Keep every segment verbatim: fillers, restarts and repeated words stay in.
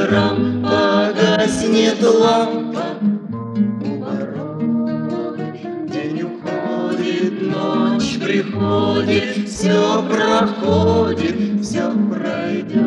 вечерам погаснет лампа у ворот. День уходит, ночь приходит, все проходит, все пройдет.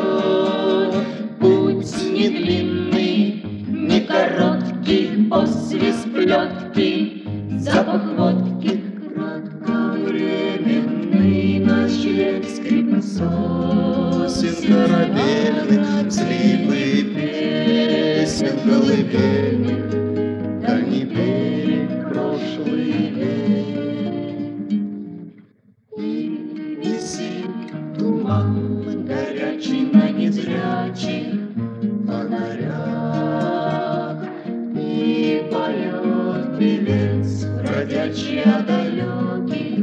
Путь не длинный, не короткий, после сплетки запах водки, кратковременный ночлег, скрип сосен корабельных, взливы песен колыбельных, дальний берег, прошлый век. И висит туман горячий на незрячих фонарях, и поет певец бродячий о далеких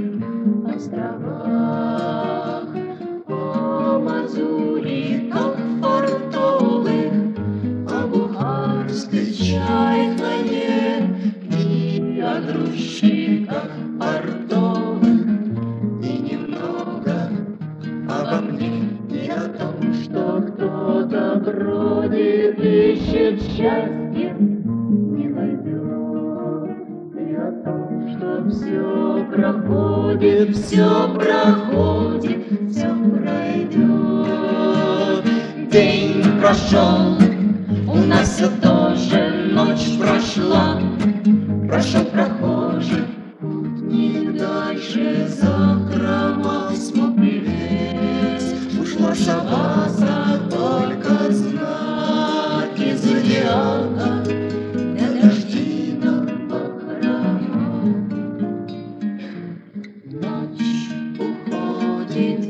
островах, о мазуриках фартовых, о бухарской чайхане и о грузчиках портовых, и немного обо мне и о том, что кто-то бродит, ищет счастье, не найдет, и о том, что все проходит, все проходит, все пройдет. День прошел, у нас все тоже, ночь прошла, прошел прохожий, путник дальше закрома, смог певец, ушла шабаса, только знаки зодиака, да дожди нам бахрома. Ночь уходит,